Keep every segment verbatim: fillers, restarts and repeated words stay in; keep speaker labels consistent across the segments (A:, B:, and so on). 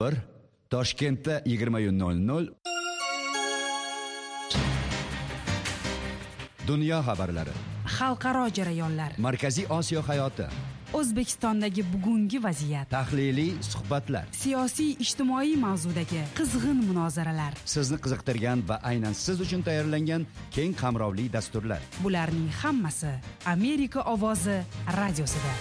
A: Toshkentda yigirma nol nol Dunyo xabarlari,
B: xalqaro jarayonlar,
A: Markaziy Osiyo hayoti,
B: O'zbekistondagi bugungi vaziyat,
A: tahliliy suhbatlar,
B: siyosiy ijtimoiy mavzudagi qizg'in munozaralar,
A: sizni qiziqtirgan va aynan siz uchun tayyorlangan keng qamrovli dasturlar.
B: Bularning hammasi Amerika ovozi radiosida.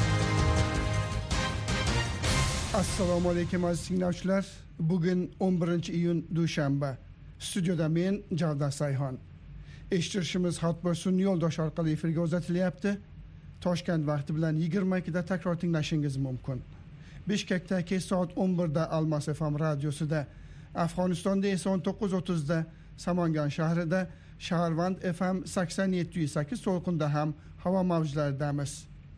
C: Assalomu alaykum aziz tinglovchilar. Bugun o'n birinchi iyun dushanba. Studiyada men Javdat Sayxon. Eshittirishimiz Hotbirsun yo'ldosh orqali efirga uzatilyapti. Toshkent vaqti bilan yigirma ikkida takror tinglashingiz mumkin. Bishkekda kech soat o'n birda Almas F M radiosida, Afg'onistonda esa o'n to'qqiz o'ttizda Samangan shahrida Shaharvand F M sakson yetti nuqta sakkiz to'lqinda ham havo mavjlaridamiz.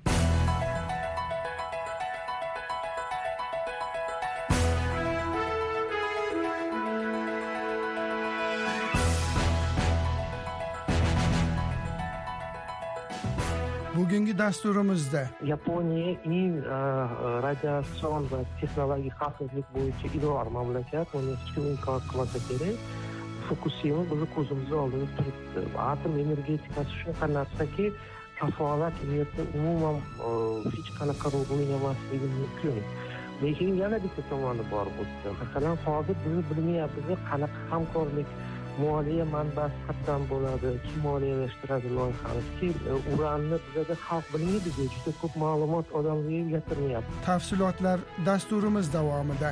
C: Bugungi dasturimizda
D: Yaponiya eng radiatsion va texnologik xavfsizlik bo'yicha ilg'or mamlakat, uni hech kim inkor qilmasa kerak. Fukushima bizni ko'zimiz oldida turibdi. Atom energetikasi shunaqa narsaki, kafolat yerda umuman hech qanaqa rolini emasligi mumkin. Lekin yana bitta tomoni bor bo'lsa, masalan, hozir biz bilmayapmiz qanaqa hamkorlik moliya manbasi qatdan bo'ladi, kim moliyalashtiradi loyihalarni. Uranni bizda xalq bilmaydi, juda ko'p ma'lumot odamlarga yetirmayapti.
C: Tafsilotlar dasturimiz davomida.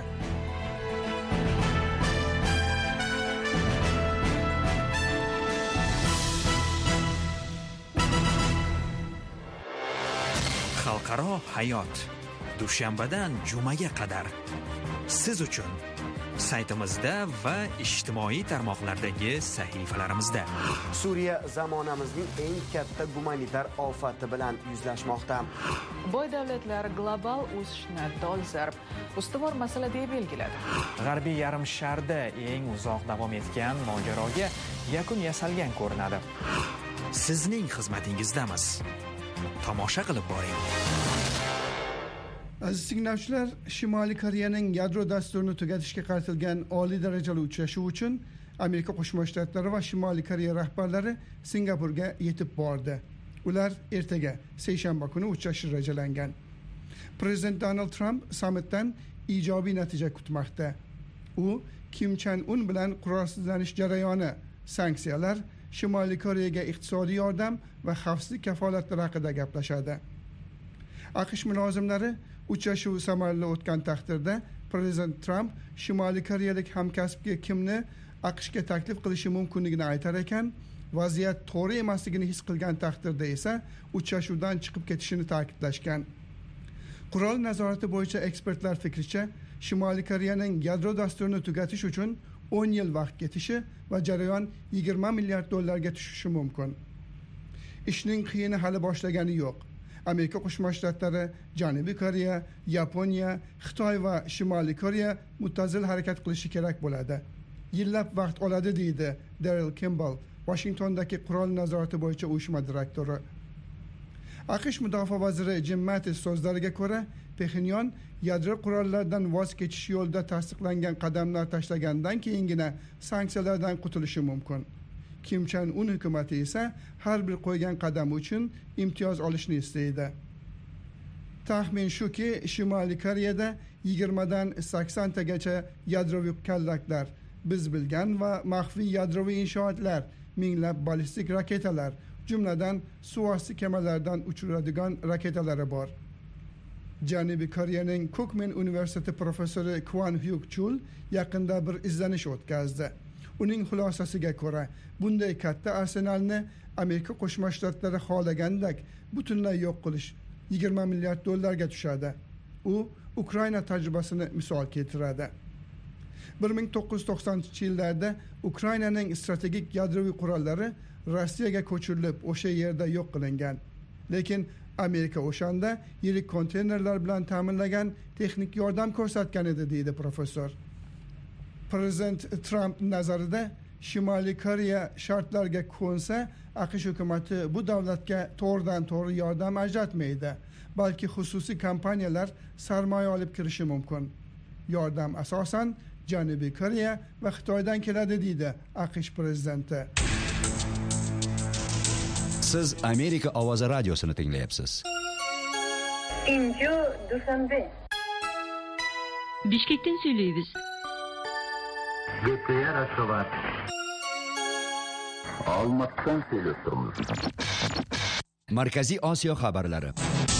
E: Xalqaro hayot dushanbadan jumaga qadar siz uchun saytimizda va ijtimoiy tarmoqlardagi sahifalarimizda.
F: Suriya zamonamizning eng katta gumanitar ofati bilan yuzlashmoqda.
G: Boy davlatlar global o'sishni dolzarb ustuvor masala deb belgiladi.
H: G'arbiy yarim sharda eng uzoq davom etgan mojaroga yakun yasalgan ko'rinadi.
E: Sizning xizmatingizdamiz. Tomosha qilib boring.
C: Aziz tinglovchilar, Shimoliy Koreyaning yadro dasturini tugatishga qaratilgan oliy darajali uchrashuv uchun Amerika Qo'shma Shtatlari va Shimoliy Koreya rahbarlari Singapurga yetib bordi. Ular ertaga seshanba kuni uchrashish rejalangan. Prezident Donald Trump sammitdan ijobiy natija kutmoqda. U Kim Chen Un bilan qurolsizlanish jarayoni, sanksiyalar, Shimoliy Koreyaga iqtisodiy yordam va xavfsizlik kafolatlari haqida gaplashadi. AQSh mulozimlari uchrashuv samarali o'tgan taqdirda Prezident Trump Shimoliy Koreyalik hamkasbiga kimni AQShga taklif qilishi mumkinligini aytar ekan, vaziyat to'g'ri emasligini his qilgan taqdirda esa uchrashuvdan chiqib ketishini ta'kidlashgan. Qurol nazorati bo'yicha ekspertlar fikricha, Shimoliy Koreyaning yadro dasturini tugatish uchun o'n yil vaqt ketishi va jarayon yigirma milliard dollarga tushishi mumkin. Ishning qiyini hali boshlagani yo'q. Amerika Qo'shma Shtatlari, Janubiy Koreya, Yaponiya, Xitoy va Shimoliy Koreya muttazil harakat qilishi kerak bo'ladi. Yillab vaqt oladi deydi Daryl Kimball, Washingtondagi qurol nazorati bo'yicha uyushma direktori. AQSh mudofaa vaziri Jim Mattis so'zlariga ko'ra, Pxenyan yadro qurollardan voz kechish yo'lida tasdiqlangan qadamlar tashlagandan keyingina sanksiyalardan qutulishi mumkin. Kim Chen Un hukumati esa har bir qo'ygan qadam uchun imtiyoz olishni istaydi. Taxmin shuki, Shimoliy Koreyada yigirmadan saksontagacha yadroviy kallaklar, biz bilgan va maxfiy yadroviy inshootlar, minglab ballistik raketalar, jumladan suvosti kemalardan uchiriladigan raketalari bor. Janubiy Koreyaning Kookmin universiteti professori Kwon Hyuk Chul yaqinda bir izlanish o'tkazdi. Uning xulosasiga ko'ra, bunday katta arsenalni Amerika Qo'shma Shtatlari xohlagandek butunlay yo'q qilish yigirma milliard dollarga tushadi. U Ukraina tajribasini misol keltiradi. bir ming to'qqiz yuz to'qsoninchi yillarda Ukrainaning strategik yadroviy qurollari Rossiyaga ko'chirilib, o'sha yerda yo'q qilingan. Lekin Amerika o'shanda yirik konteynerlar bilan ta'minlangan texnik yordam ko'rsatgan edi, deydi professor. Prezident Trump nazarida Shimoliy Koreya shartlarga ko'nsa, AQSh hukumati bu davlatga to'g'ridan to'g'ri yordam ajratmaydi, balki xususiy kompaniyalar sarmoya olib kirishi mumkin. yordam asosan Janubiy Koreya va Xitoydan keladi deydi AQSh prezidenti.
A: Siz Amerika ovozi radiosini tinglayapsiz.
I: Inju Dushanbe. Bishkekdan söylaymiz.
J: G'pr Ashxobod. Olmaotdan söylab turmiz.
A: Markaziy Osiyo xabarlari.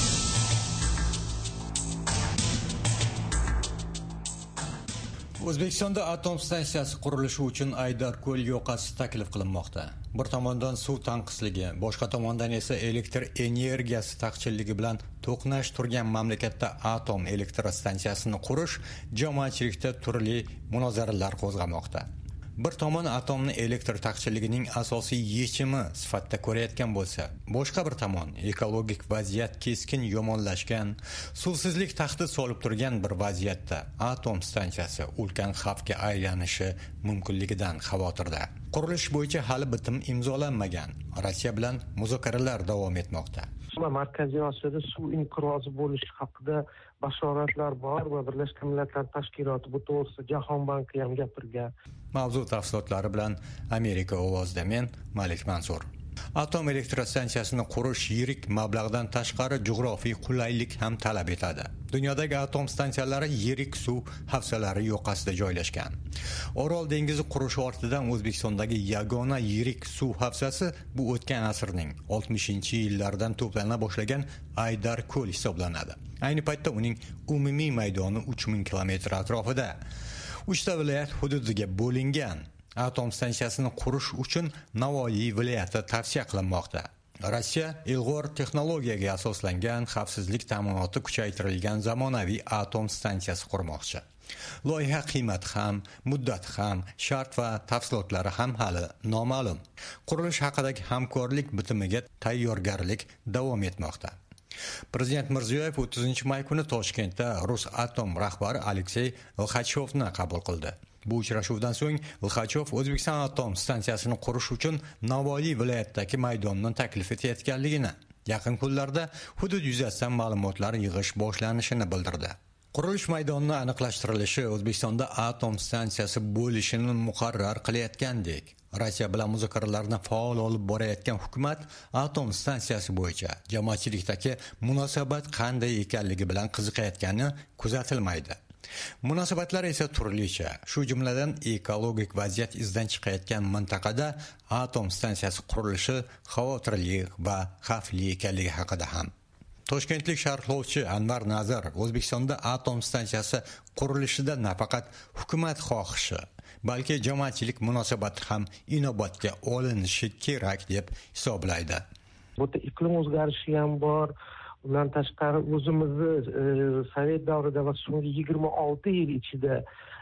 K: O'zbekistonda atom stansiyasi qurilishi uchun Aydarko'l yoqasi taklif qilinmoqda. Bir tomondan suv tanqisligi, boshqa tomondan esa elektr energiyasi taqchilligi bilan to'qnash turgan mamlakatda atom elektr stansiyasini qurish jamoatchilikda turli munozaralar qo'zg'amoqda. Bir tomon atomni elektr taqchilligining asosiy yechimi sifatida ko'rayotgan bo'lsa, boshqa bir tomon ekologik vaziyat keskin yomonlashgan, suvsizlik tahdid solib turgan bir vaziyatda atom stansiyasi ulkan xavfga aylanishi mumkinligidan xavotirda. Qurilish bo'yicha hali bitim imzolanmagan. Rossiya bilan muzokaralar davom etmoqda.
D: Markaziy Osiyoda suv inqirozi bo'lishi haqida bashoratlar bor va Birlashgan Millatlar Tashkiloti bu to'g'risida Jahon banki ham gapirgan.
K: Mavzu tafsilotlari bilan Amerika ovozida men Malik Mansur. Atom elektrostansiyasini qurish yirik mablag'dan tashqari jug'rofiy qulaylik ham talab etadi. Dunyodagi atom stansiyalari yirik suv havzalari yoqasida joylashgan. Orol dengizi qurishi ortidan O'zbekistondagi yagona yirik suv havzasi bu o'tgan asrning oltmishinchi yillardan to'plana boshlagan Aydarko'l hisoblanadi. Ayni paytda uning umumiy maydoni uch ming kilometr atrofida. uchta viloyat hududiga bo'lingan. Atom stansiyasini qurish uchun Navoiy viloyati tavsiya qilinmoqda. Rossiya ilg'or texnologiyaga asoslangan xavfsizlik ta'minoti kuchaytirilgan zamonaviy atom stansiyasi qurmoqchi. Loyiha qiymati ham, muddati ham, shart va tafsilotlari ham hali noma'lum. Qurilish haqidagi hamkorlik bitimiga tayyorgarlik davom etmoqda. Prezident Mirziyoyev o'ttizinchi may kuni Toshkentda Rosatom rahbari Aleksey Lxachovni qabul qildi. Bu uchrashuvdan so'ng Lxachov O'zbekiston atom stansiyasini qurish uchun Navoiy viloyatidagi maydonni taklif etayotganligini, yaqin kunlarda hudud yuzasidan ma'lumotlar yig'ish boshlanishini bildirdi. Qurilish maydonining aniqlashtirilishi O'zbekistonda atom stansiyasi bo'lishini muqarrar qilayotgandek, Rossiya bilan muzokaralarni faol olib borayotgan hukumat atom stansiyasi bo'yicha jamoatchilikdagi munosabat qanday ekanligi bilan qiziqayotgani kuzatilmaydi. Munosabatlar esa turlicha, shu jumladan ekologik vaziyat izdan chiqayotgan mintaqada atom stansiyasi qurilishi xavotirli va xavfli ekanligi haqida ham. Toshkentlik sharhlovchi Anvar Nazar O'zbekistonda atom stansiyasi qurilishida nafaqat hukumat xohishi, balki jamoatchilik munosabati ham inobatga olinishi kerak deb hisoblaydi.
D: Bu iqlim o'zgarishi ham bor. Undan tashqari o'zimizni e, Sovet davrida va so'nggi yigirma olti yil ichida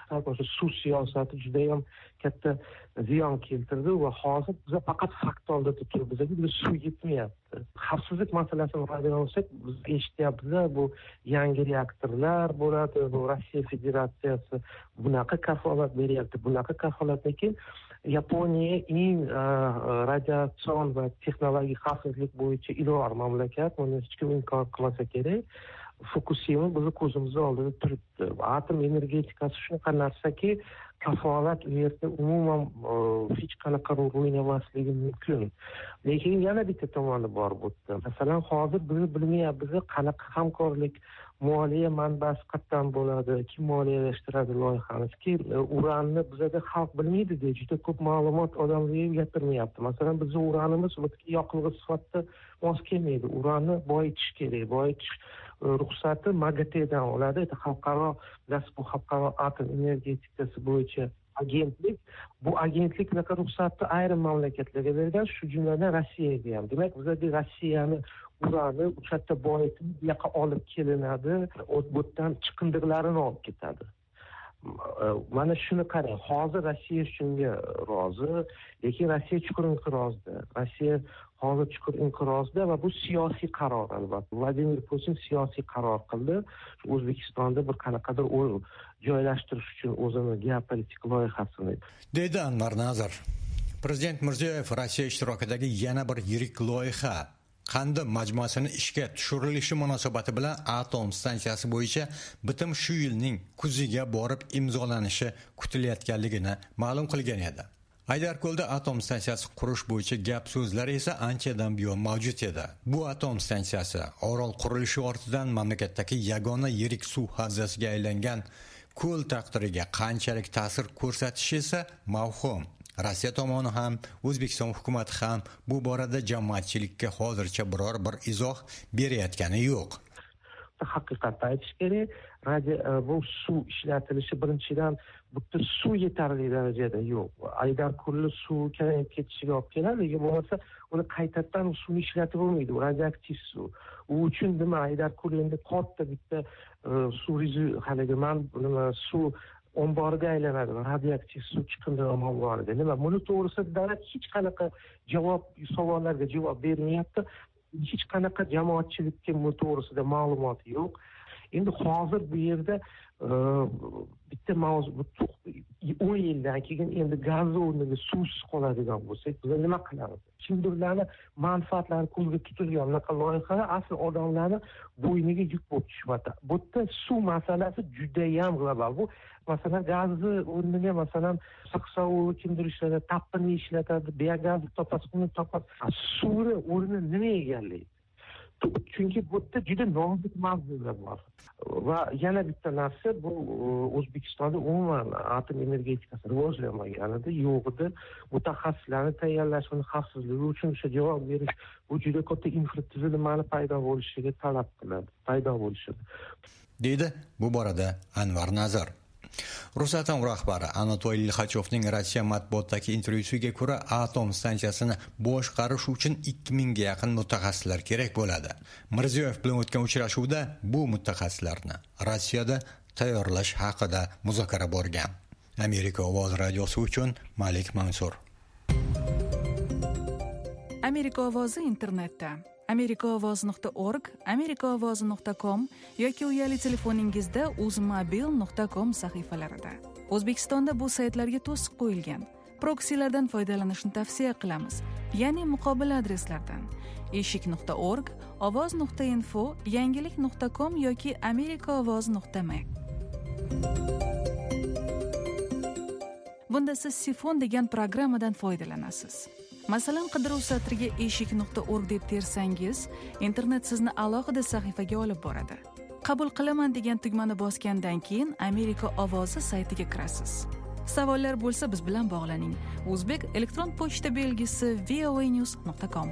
D: suv siyosati juda ham katta ziyon keltirdi va hozir biz faqat fakt oldida turibmiz. Bizga suv yetmayapti. Xavfsizlik masalasini qaraydigan bo'lsak, biz eshityapmiz, bu yangi reaktorlar bo'ladi, bu Rossiya Federatsiyasi bunaqa kafolat beryapti, bunaqa kafolat, lekin Yaponiya eng radiatsion va texnologik xavfsizlik bo'yicha ilg'or mamlakat, buni hech kim inkor qilmasa kerak. Fukushima bizni ko'zimiz oldida turibdi. Atom energetikasi shunaqa narsaki, kafolat u yerda umuman hech qanaqa rol o'ynamasligi mumkin. Lekin yana bitta tomoni bor bu yerda. Masalan, hozir biz bilmayapmiz qanaqa hamkorlik moliya manbasi qayerdan bo'ladi, kim moliyalashtiradi loyihani. Ki uranni bizda xalq bilmaydi deya juda ko'p ma'lumot odamlarga gapirmayapti. Masalan, bizning uranimiz yoqilg'i sifatida mos kelmaydi. Uranni boyitish kerak. Boyitish ruxsati MAGATEdan oladi. Xalqaro Gazprom xalqaro atom energetikasi bo'yicha agentlik. Bu agentlik bunaqa ruxsatni ayrim mamlakatlarga bergan, shu jumladan Rossiyaga ham. Demak, bizda Rossiyani urani uchta boyitib bu yoqqa olib kelinadi, o'tdan chiqindilarini olib ketadi. Mana shuni qarang, hozir Rossiya shunga rozi, lekin Rossiya chuqur inqirozda. Rossiya hozir chuqur inqirozda va bu siyosiy qaror albatta. Vladimir Putin siyosiy qaror qildi. O'zbekistonda bir qanaqadir joylashtirish uchun o'zini geopolitik loyihasini.
K: Dedi Anvar Nazar. Prezident Mirziyoyev Rossiya ishtirokidagi yana bir yirik loyiha Qandim majmuasini ishga tushirilishi munosabati bilan atom stansiyasi bo'yicha bitim shu yilning kuziga borib imzolanishi kutilayotganligini ma'lum qilgan edi. Aydarko'lda atom stansiyasi qurish bo'yicha gap so'zlar esa anchadan buyon mavjud edi. Bu atom stansiyasi Orol qurilishi ortidan mamlakatdagi yagona yirik suv havzasiga aylangan ko'l taqdiriga qanchalik ta'sir ko'rsatishi esa mavhum. Rossiya tomoni ham, O'zbekiston hukumati ham bu borada jamoatchilikka hozircha biror bir izoh berayotgani yo'q.
D: Haqiqatni aytish kerak, bu suv ishlatilishi birinchidan bitta suv yetarli darajada yo'q. Aydarko'lni suv kamayib ketishiga olib keladi, lekin bo'lmasa uni qaytadan suvni ishlatib bo'lmaydi, u radioaktiv suv. U uchun nima Aydarko'l endi katta bitta suv haligi man nima suv omboriga aylanadi, radioaktiv suv chiqindilar omboriga. Nima buni to'g'risida davlat hech qanaqa javob savollarga javob bermayapti. Hech qanaqa jamoatchilikka bu to'g'risida ma'lumot yo'q. Endi hozir bu yerda bitta mavzu o'n yildan keyin endi gaz o'rniga suvsiz qoladigan bo'lsak, biz nima qilamiz? Kimdirlarni manfaatlari ko'zga tutilgan bunaqa loyihalar asl odamlarni bo'yniga yuk bo'lib tushmoqda. Bu yerda suv masalasi juda ham global. Bu masalan gazni o'rniga masalan saksovul kimdir ishlatadi, tappini ishlatadi, biogazni topasiz, uni topasiz. Suvni o'rnini nima egallaydi? Chunki bu yerda juda nozik mavzular bor. Va yana bitta narsa, bu O'zbekistonda umuman atom energetikasi rivojlanmaganida, yo'g'ida mutaxassislarni tayyorlash, uni xavfsizligi uchun o'sha javob berish, bu juda katta infratuzilmani paydo bo'lishiga talab qiladi, paydo bo'lishadi.
K: Deydi bu borada Anvar Nazar. Rosatom rahbari Anatoly Lixachovning Rossiya matbuotidagi intervyusiga ko'ra, atom stansiyasini boshqarish uchun ikki mingga yaqin mutaxassislar kerak bo'ladi. Mirziyoyev bilan o'tgan uchrashuvda bu mutaxassislarni Rossiyada tayyorlash haqida muzokara bo'lgan. Amerika ovozi radiosi uchun Malik Mansur.
B: Amerika ovozi internetda amerikaovoz nuqta org, amerikaovoz nuqta com yoki uyali telefoningizda uzmobil nuqta com sahifalarida. O'zbekistonda bu saytlarga to'siq qo'yilgan. Proksilardan foydalanishni tavsiya qilamiz, ya'ni muqobil adreslardan eshik nuqta org, ovoz nuqta info, yangilik nuqta com yoki amerikaovoz nuqta m. Bunda siz Sifon degan programmadan foydalanasiz. Masalan, qidiruv satriga eshik nuqta org deb tersangiz, internet sizni alohida sahifaga olib boradi. Qabul qilaman degan tugmani bosgandan keyin Amerika ovozi saytiga kirasiz. Savollar bo'lsa biz bilan bog'laning. O'zbek elektron pochta belgisi voanews nuqta com.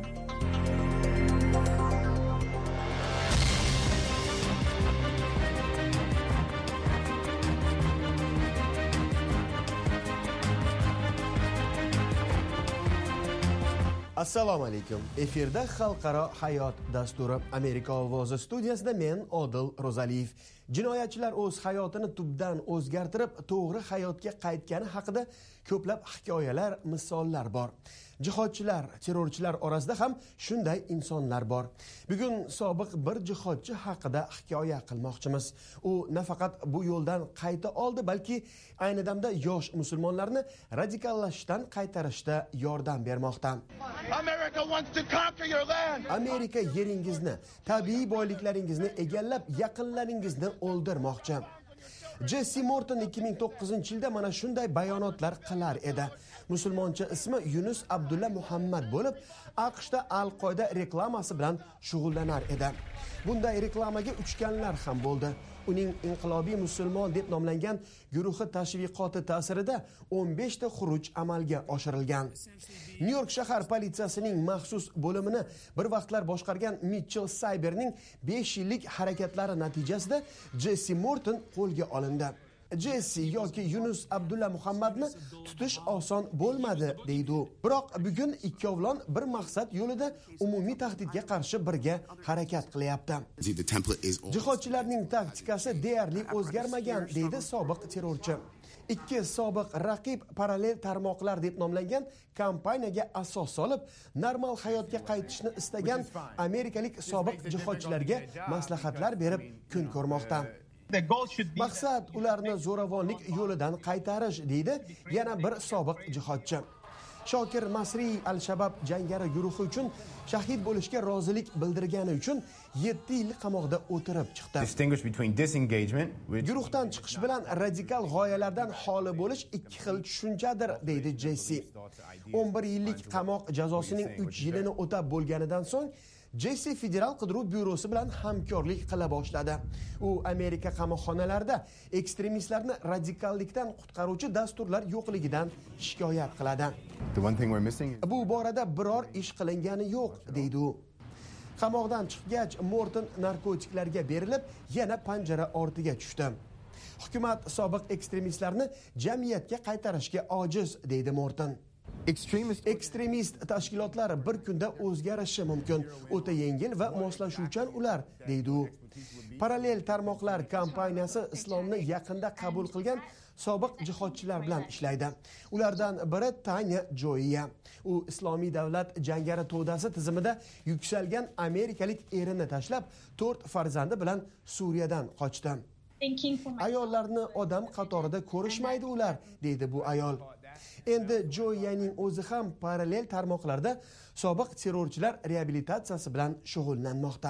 L: Assalomu alaykum. Efirda Xalqaro hayot dasturi. Amerika ovozi studiyasida men Odil Ro'zaliyev. Jinoyatchilar o'z hayotini tubdan o'zgartirib, to'g'ri hayotga qaytgani haqida ko'plab hikoyalar, misollar bor. Jihodchilar, terrorchilar orasida ham shunday insonlar bor. Bugun sobiq bir jihodchi haqida hikoya qilmoqchimiz. U nafaqat bu yo'ldan qayta oldi, balki ayni damda yosh musulmonlarni radikallashishdan qaytarishda yordam bermoqda. Amerika yeringizni, tabiiy boyliklaringizni egallab, yaqinlaringizni o'ldirmoqchi. Jesse Morton ikki ming to'qqizinchi yilda mana shunday bayonotlar qilar edi. Musulmoncha ismi Yunus Abdulla Muhammad bo'lib, AQShda Al-Qoida reklamasi bilan shug'ullanar edi. Bunday reklamaga uchganlar ham bo'ldi. Uning inqilobiy musulmon deb nomlangan guruhi tashviqoti ta'sirida o'n besh ta xuruj amalga oshirilgan. Nyu-York shahar politsiyasining maxsus bo'limini bir vaqtlar boshqargan Mitchell Cyberning besh yillik harakatlari natijasida Jesse Morton qo'lga olindi. Jesse yoki Yunus Abdulla Muhammadni tutish oson bo'lmadi, deydi u. Biroq bugun ikkovlon bir maqsad yo'lida umumiy tahdidga qarshi birga harakat qilyapti. Jihodchilarning taktikasi deyarli o'zgarmagan, deydi sobiq terrorchi. Ikki sobiq raqib parallel tarmoqlar deb nomlangan kompaniyaga asos solib, normal hayotga qaytishni istagan amerikalik sobiq jihodchilarga maslahatlar berib kun ko'rmoqda. Maqsad ularni zo'ravonlik yo'lidan qaytarish, deydi yana bir sobiq jihodchi. Shokir Masri Al-Shabab jangari guruhi uchun shahid bo'lishga rozilik bildirgani uchun yetti yil qamoqda o'tirib chiqdi.
M: Distinguish between disengagement, which
L: Guruhdan chiqish bilan radikal g'oyalardan xoli bo'lish ikki xil tushunchadir, deydi Jesse. o'n bir yillik qamoq jazosining uch yilini o'tab bo'lganidan so'ng Jesse Federal qidiruv byurosi bilan hamkorlik qila boshladi. U Amerika qamoqxonalarida ekstremistlarni radikallikdan qutqaruvchi dasturlar yo'qligidan shikoyat qiladi.
M: the one thing we're missing
L: Bu borada biror ish qilingani yo'q, deydi u. Qamoqdan chiqgach, Morton narkotiklarga berilib, yana panjara ortiga tushdi. Hukumat sobiq ekstremistlarni jamiyatga qaytarishga ojiz, deydi Morton.
M: Extremist
L: ekstremist tashkilotlar bir kunda o'zgarishi mumkin, o'ta yengil va moslashuvchan ular, deydi u. Parallel tarmoqlar kompaniyasi islomni yaqinda qabul qilgan sobiq jihodchilar bilan ishlaydi. Ulardan biri Tanya Joya. U Islomiy davlat jangari to'dasi tizimida yuksalgan amerikalik erini tashlab, to'rt farzandi bilan Suriyadan qochdi. Ayollarni odam qatorida ko'rishmaydi ular, deydi bu ayol. Endi Joyaning o'zi ham parallel tarmoqlarda sobiq terrorchilar reabilitatsiyasi bilan shug'ullanmoqda.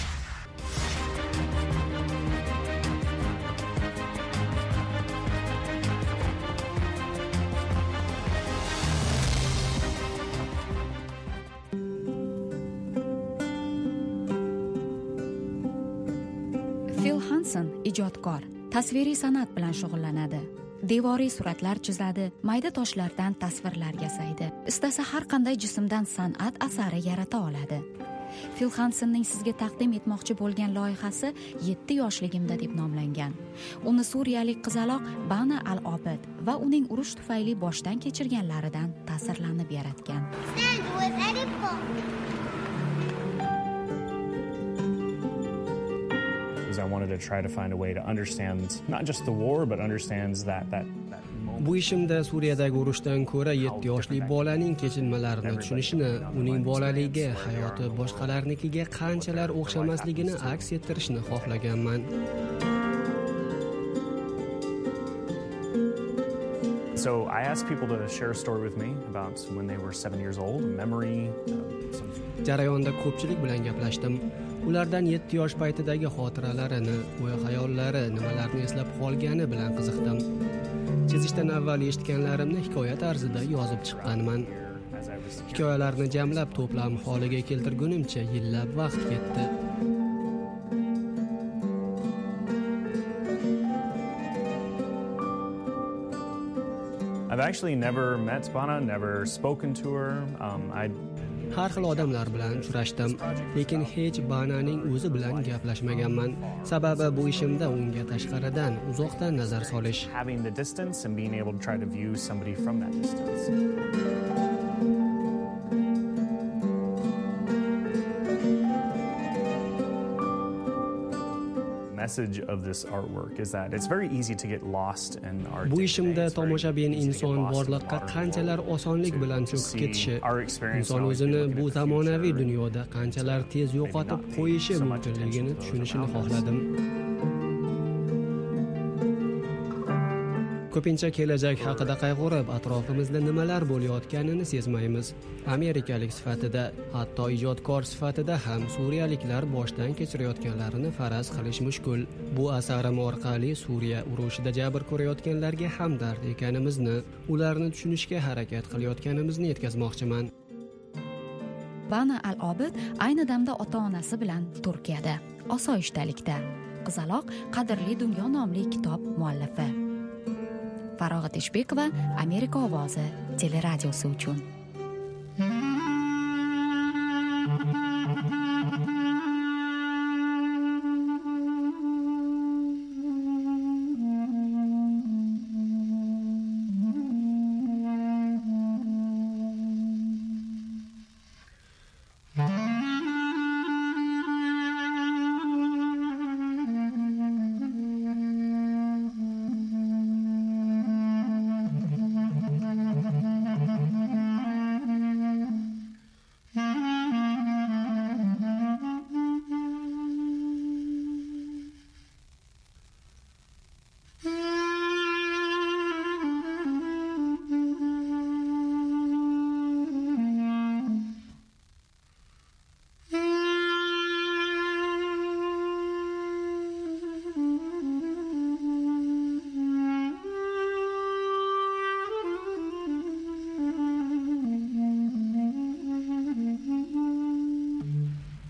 N: Phil Hansen ijodkor, tasviriy san'at bilan shug'ullanadi. Devoriy suratlar chizadi, mayda toshlardan tasvirlar yasaydi. Istasa har qanday jismdan san'at asari yarata oladi. Phil Hansenning sizga taqdim etmoqchi bo'lgan loyihasi yetti yoshligimda deb nomlangan. Uni suriyalik qizaloq Bana Al-Obid va uning urush tufayli boshdan kechirganlaridan ta'sirlanib yaratgan.
O: I wanted to try to find a way to understand not just the war but understands that that
P: Bu ishimda Suriyadagi urushdan ko'ra yetti yoshli bolaning kechinmalarini tushunishni, uning bolaligi, hayoti boshqalarnikiga qanchalar o'xshamasligini aks ettirishni xohlaganman.
O: So I asked people to share a story with me about when they were seven years old, memory.
P: Jarayonda ko'pchilik bilan gaplashdim. Ulardan yetti yosh paytidagi xotiralarini, o'y-xayollari, nimalarni eslab qolgani bilan qiziqdim. Chizishdan avval eshitganlarimni hikoya tarzida yozib chiqqanman. Hikoyalarni jamlab to'plam holiga keltirgunimcha yillab vaqt ketdi.
O: I've actually never met Bana, never spoken to her. Um, I
P: Har xil odamlar bilan uchrashdim, lekin hech Bananing o'zi bilan gaplashmaganman. Sababi bu ishimda unga tashqaridan, uzoqdan nazar solish.
O: Having the distance and being able to try to view somebody from that distance. Message of this artwork is that it's very easy to get lost in art.
P: Bu ishimda tomoshabin inson borliqqa qanchalar osonlik bilan cho'kib ketishi, inson o'zini bu zamonaviy dunyoda qanchalar tez yo'qotib qo'yishi mumkinligini tushunishini xohladim. Ko'pincha kelajak haqida qayg'urib, atrofimizda nimalar bo'layotganini sezmaymiz. Amerikalik sifatida, hatto ijodkor sifatida ham suriyaliklar boshdan kechirayotganlarini faraz qilish mushkul. Bu asarim orqali Suriya urushida jabr ko'rayotganlarga hamdard ekanimizni, ularni tushunishga harakat qilayotganimizni yetkazmoqchiman.
N: Bana Al-Obid ayni damda ota-onasi bilan Turkiyada, osoyishtalikda. Qizaloq Qadrli dunyo nomli kitob muallifi. Farog'at Eshbekova, Amerika ovozi teleradiosi uchun.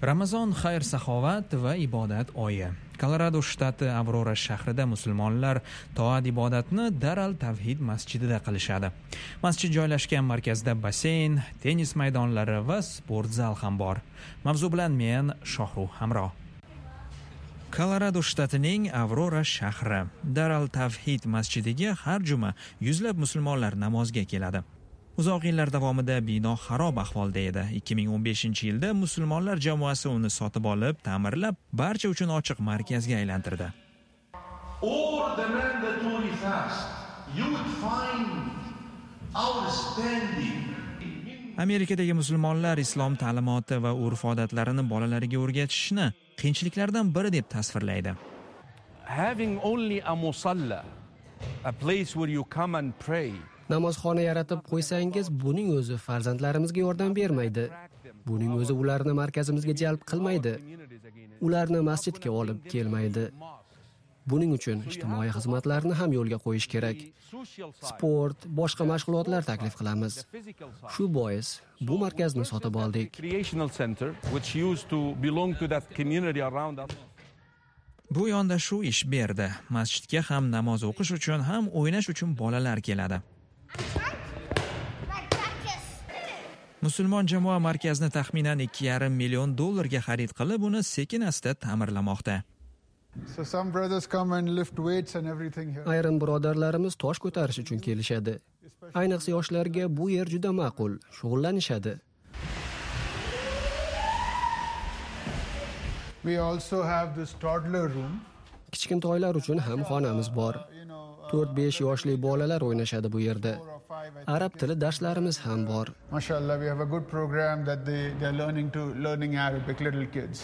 H: Ramazon xayr saxovat va ibodat oyi. Kolorado shtati Aurora shahrida musulmonlar toat ibodatni Daral Tavhid masjidida qilishadi. Masjid joylashgan markazda basseyn, tennis maydonlari va sport zal ham bor. Mavzu bilan men Shohruh Hamro. Kolorado shtatining Aurora shahri Daral Tavhid masjidiga har juma yuzlab musulmonlar namozga keladi. Uzoq yillar davomida bino xarob ahvolda edi. ikki ming o'n beshinchi yilda musulmonlar jamoasi uni sotib olib, ta'mirlab, barcha uchun ochiq markazga aylantirdi.
Q: Over the mandatory fast, you would find outstanding.
H: Amerikadagi musulmonlar islom ta'limoti va urf-odatlarini bolalariga o'rgatishni qiyinchiliklardan biri deb tasvirlaydi.
R: Having only a musalla, a place where you come and pray.
P: Namozxona yaratib qo'ysangiz, buning o'zi farzandlarimizga yordam bermaydi. Buning o'zi ularni markazimizga jalb qilmaydi. Ularni masjidga olib kelmaydi. Buning uchun ijtimoiy xizmatlarni ham yo'lga qo'yish kerak. Sport, boshqa mashg'ulotlar taklif qilamiz. Shu bois bu markazni sotib oldik.
H: Bu yondashuv ish berdi. Masjidga ham namoz o'qish uchun, ham o'ynash uchun bolalar keladi. Musulmon jamoa markazni taxminan ikki yarim million dollarga xarid qilib, uni sekin-asta ta'mirlamoqda.
S: So some brothers come and lift weights and everything here.
P: Ayrim birodarlarimiz tosh ko'tarish uchun kelishadi. Ayniqsa yoshlarga bu yer juda ma'qul, shug'ullanishadi.
S: We also have this toddler room.
P: Kichkintoylar uchun ham xonamiz bor. to'rt besh yoshli bolalar o'ynashadi bu yerda. Arab tili darslarimiz ham bor.
S: Mashallah, we have a good program that they they are learning to learning Arabic, little kids.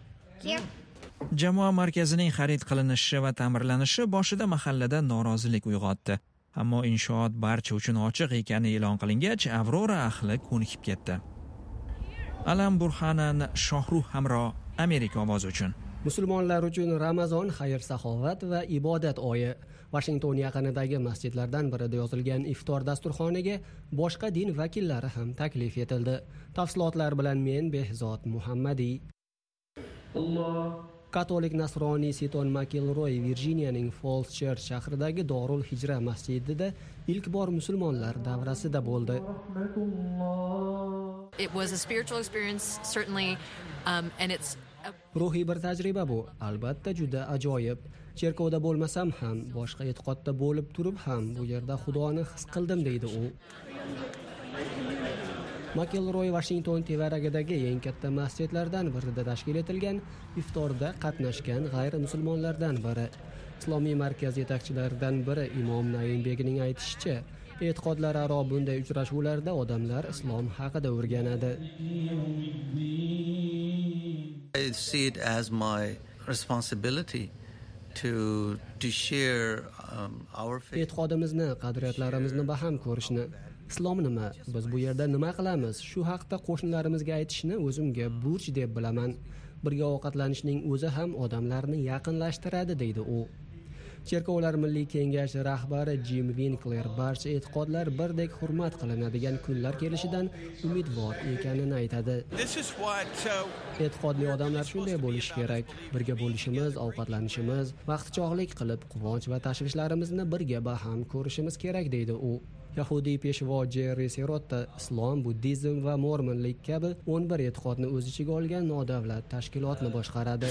H: Jamoa markazining xarid qilinishi va ta'mirlanishi boshida mahallada norozilik uyg'otdi. Ammo inshoot barcha uchun ochiq ekani e'lon qilingach, Aurora ahli ko'nikib ketdi. Alam Burhanan, Shohruh Hamro, Amerika ovozi uchun.
P: Musulmonlar uchun Ramazon xayr saxovat va ibodat oyi. Washington yaqinidagi masjidlardan birida yozilgan iftor dasturxoniga boshqa din vakillari ham taklif etildi. Tafsilotlar bilan men Behzod Muhammadiy. Katolik nasroniy Seton McElroy Virjiniyaning Falls Church shahridagi Dorul Hijra masjidida ilk bor musulmonlar davrasida bo'ldi.
T: It was a spiritual experience certainly um, and it's
P: ruhiy bir tajriba bu, albatta juda ajoyib. Cherkovda bo'lmasam ham, boshqa e'tiqodda bo'lib turib ham bu yerda Xudoni his qildim deydi u. McElroy Washington tevaragidagi eng katta masjidlardan birida tashkil etilgan iftorda qatnashgan g'ayri-musulmonlardan biri. Islomiy markaz yetakchilaridan biri Imom Naimbekning aytishicha, e'tiqodlararo bunday uchrashuvlarda odamlar islom haqida o'rganadi.
U: I see it as my responsibility to to share um, our faith.
P: E'tiqodimizni, qadriyatlarimizni baham ko'rishni, islom nima, biz bu yerda nima qilamiz, shu haqda qo'shnilarimizga aytishni o'zimga burch deb bilaman. Birga ovqatlanishning o'zi ham odamlarni yaqinlashtiradi deydi u. Cherkovlar Milliy kengashi rahbari Jim Winkler barcha e'tiqodlar birdek hurmat qilinadigan kunlar kelishidan umidvor ekanini aytadi. E'tiqodli odamlar shunday bo'lishi kerak. Birga bo'lishimiz, ovqatlanishimiz, vaqtichog'lik qilib quvonch va tashvishlarimizni birga baham ko'rishimiz kerak deydi u. Yahudiy peshvo Jerry Sirotda islom, buddizm va mormonlik kabi o'n bir e'tiqodni o'z ichiga olgan nodavlat tashkilotni boshqaradi.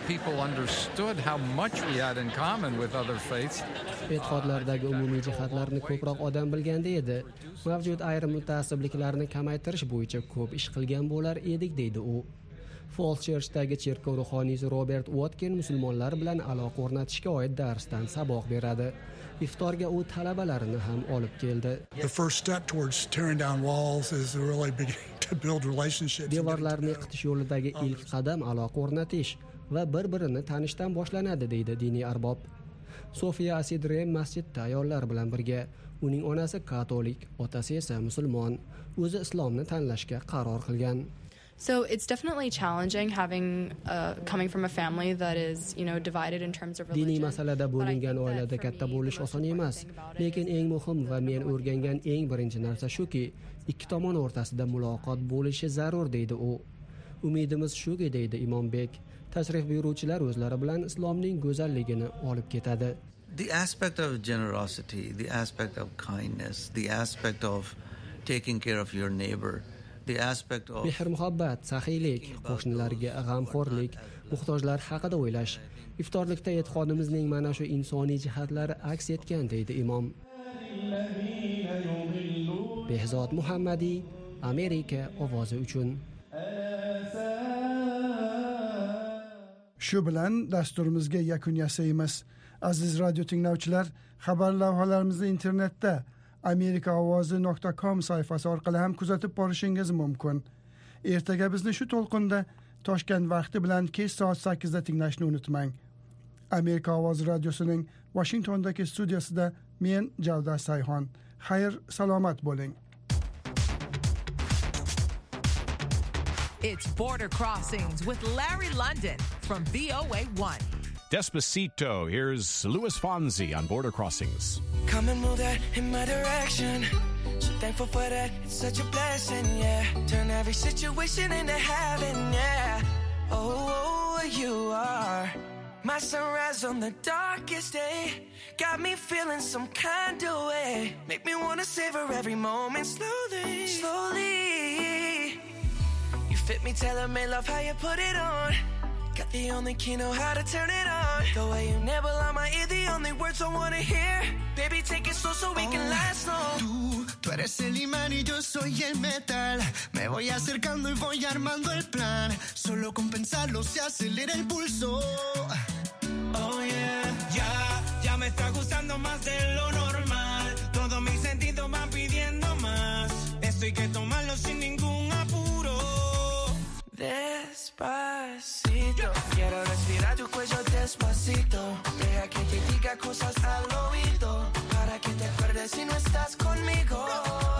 P: E'tiqodlardagi umumiy jihatlarni ko'proq odam bilganda edi. Mavjud ayrim mutaassibliklarni kamaytirish bo'yicha ko'p ish qilgan bo'lar edik deydi u. Falls Churchdagi cherkov ruhoniysi Robert Watkin musulmonlar bilan aloqa o'rnatishga oid darsdan saboq beradi. Iftorga u talabalarini ham olib keldi.
V: The first step towards tearing down walls is really beginning to build relationships.
P: Devorlarni yiqitish yo'lidagi ilk qadam aloqa o'rnatish va bir-birini tanishdan boshlanadi deydi diniy arbob. Sofiya Asidrem masjidda ayollar bilan birga. Uning onasi katolik, otasi esa musulmon. O'zi islomni tanlashga qaror qilgan.
W: So it's definitely challenging having uh, coming from a family that is, you know, divided in terms of religion.
P: Diniy masalada bo'lingan oilada katta bo'lish oson emas, lekin eng muhim va men o'rgangan eng birinchi narsa shuki, ikki tomon o'rtasida muloqot bo'lishi zarur deydi u. umidimiz shuki deydi Imombek. Tashrif buyuruvchilar o'zlari bilan islomning go'zalligini olib ketadi.
U: The aspect of generosity, the aspect of kindness, the aspect of taking care of your neighbor, the aspect of
P: mehr muhabbat, saxiylik, qo'shnilarga g'amxo'rlik, muhtojlar haqida o'ylash. Iftorlikda e'tiqodimizning mana shu insoniy jihatlari aks etgan deydi imom. Behzod Muhammadiy, Amerika ovozi uchun.
C: Shu bilan dasturimizga yakun yasaymiz. Aziz radio tinglovchilar, xabar lavhalarimizni internetda amerika ovozi nuqta com sayfasi orqali ham kuzatib borishingiz mumkin. Ertaga bizni shu to'lqinda Toshkent vaqti bilan kech soat sakkizda tinglashni unutmang. Amerika ovozi radiosining Washingtondagi studiyasida men Javdar Sayxon. Xayr, salomat bo'ling.
E: It's Border Crossings with Larry London from V O A one.
F: Despacito, here's Louis Fonsi on Border Crossings.
G: Come and move that in my direction. So thankful for that, it's such a blessing, yeah. Turn every situation into heaven, yeah. Oh, you are my sunrise on the darkest day. Got me feeling some kind of way. Make me wanna savor every moment slowly, slowly. You fit me, tailor-made, love how you put it on. Got the only key, know how to turn it on. The way you nibble on my ear, the only words I wanna hear. Baby, take it slow so we can last long.
X: Tú, tú eres el imán y yo soy el metal. Me voy acercando y voy armando el plan. Solo con pensarlo se acelera el pulso.
G: Oh yeah, ya, ya me está gustando más de lo normal. Todos mis sentidos van pidiendo más. Esto hay que tomarlo sin ningún apuro. Despacito, quiero respirar tu cuello despacito. Deja que te diga cosas al oído, para que te acuerdes si no estás conmigo.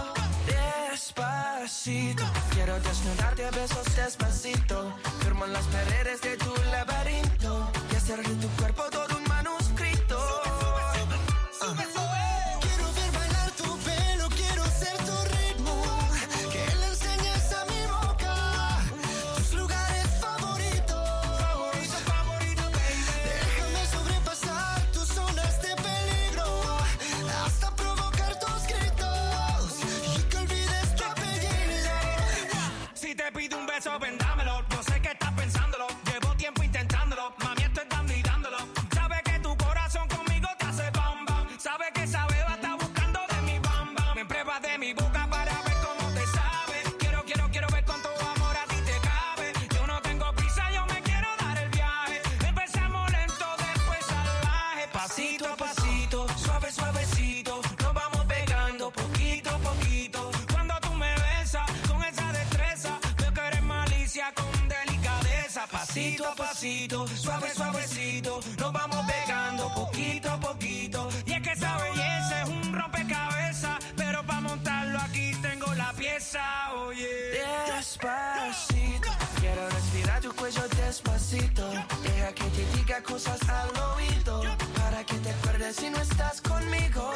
G: Despacito, quiero desnudarte a besos despacito. Firmo en las paredes de tu laberinto y hacer de tu cuerpo todo un manuscrito.
X: Sube, sube, sube. Quiero ver bailar tu pelo, quiero ser tu ritmo. Que le enseñes a mi boca tus lugares favoritos.
G: Favorito, favorito, baby.
X: Déjame sobrepasar tus zonas de peligro, hasta provocar tus gritos y que olvides tu apellido.
G: Si te pido un beso, ven dámelo. Yo sé que estás pensándolo. Llevo tiempo intentándolo. Mami, estoy dando y dándolo. Sabe que tu corazón conmigo te hace bam bam. Sabe que esa beba está buscando de mi bam bam. Me pruebas de mi boca para ver cómo te sabe. Quiero, quiero, quiero ver cuánto amor a ti te cabe. Yo no tengo prisa, yo me quiero dar el viaje. Empezamos lento, después salvaje. Pasito a pasito, suave, suavecito. Nos vamos pegando poquito a poquito. Cuando tú me besas con esa destreza, veo que eres malicia con delicadeza. Pasito a pasito, suave, suavecito. Nos vamos pegando poquito a poquito. Y es que esa belleza es un rompecabezas, pero para montarlo aquí tengo la pieza, oye. Despacito, quiero respirar tu cuello despacito. Deja que te diga cosas al oído, para que te acuerdes si no estás conmigo.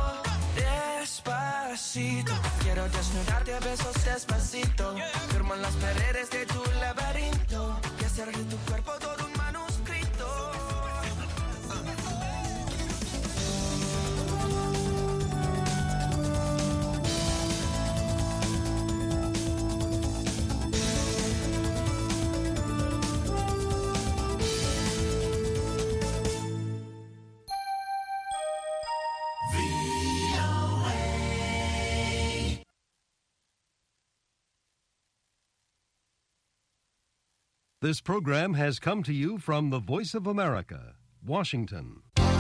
G: Despacito, quiero desnudarte a besos despacito. Firmo en las paredes de tu laberinto y hacer de tu cuerpo todo un manuscrito.
Y: This program has come to you from the Voice of America, Washington.